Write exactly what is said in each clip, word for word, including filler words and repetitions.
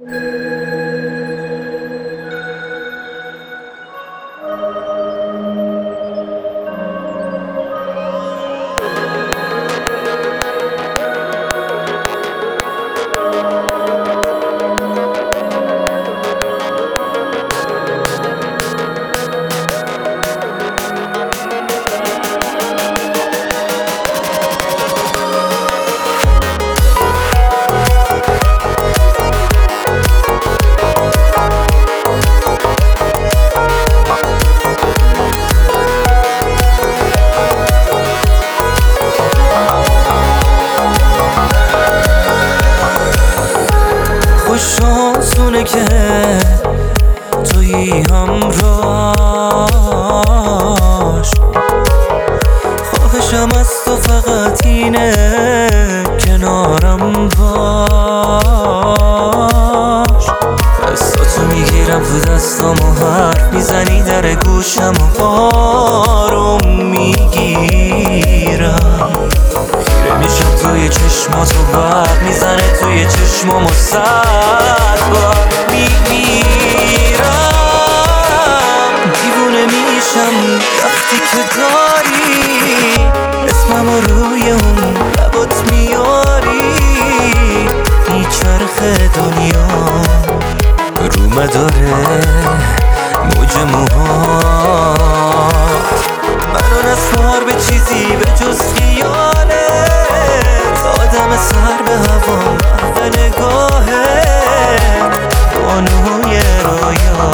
خوششانسونه که تویی همراهش، خواهشم از تو فقط اینه کنارم باش. دستاتو میگیرم تو دستام و حرف میزنی در گوشم و آروم میگیرم، خیره میشم توی چشماتو برق میزنه توی چشمام و صد بار میمیرم. دیوونه میشم وقتی که داری اسمم روی اون لبات میاری، میچرخه دنیا رو مداره موج موهات، منو نسپار به چیزی به جز خیالت، آدم سر به هوا و نگاهت، بانوی رویا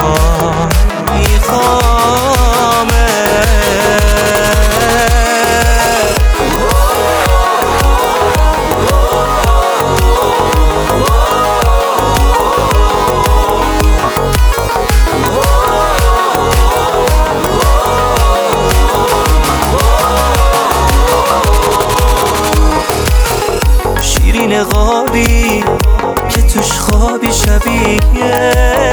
نقابی که توش خوابی شبیه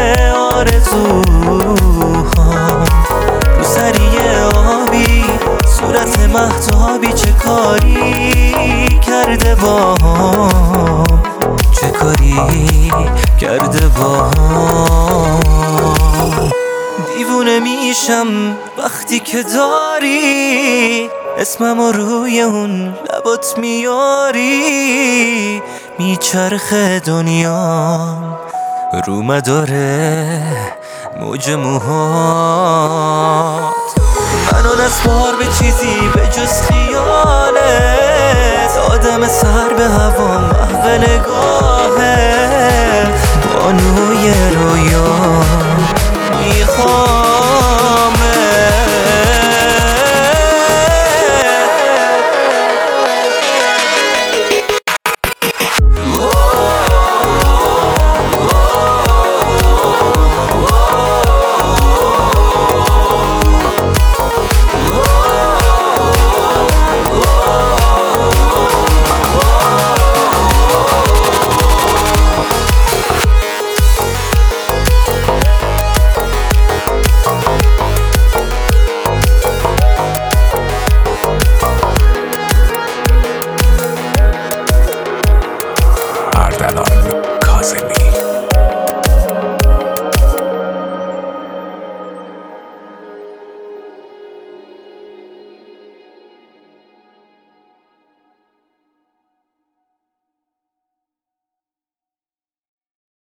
آرزوهام، رو سریه آبی صورت مهتابی، چه کاری کرده باهام، چه کاری کرده باهام. دیوونه میشم وقتی که داری اسمم روی اون لبات میاری، میچرخه دنیام رو مداره موج موهات، منو نسپار به چیزی به جز خیالت، آدم سر به هوا محو نگاهت،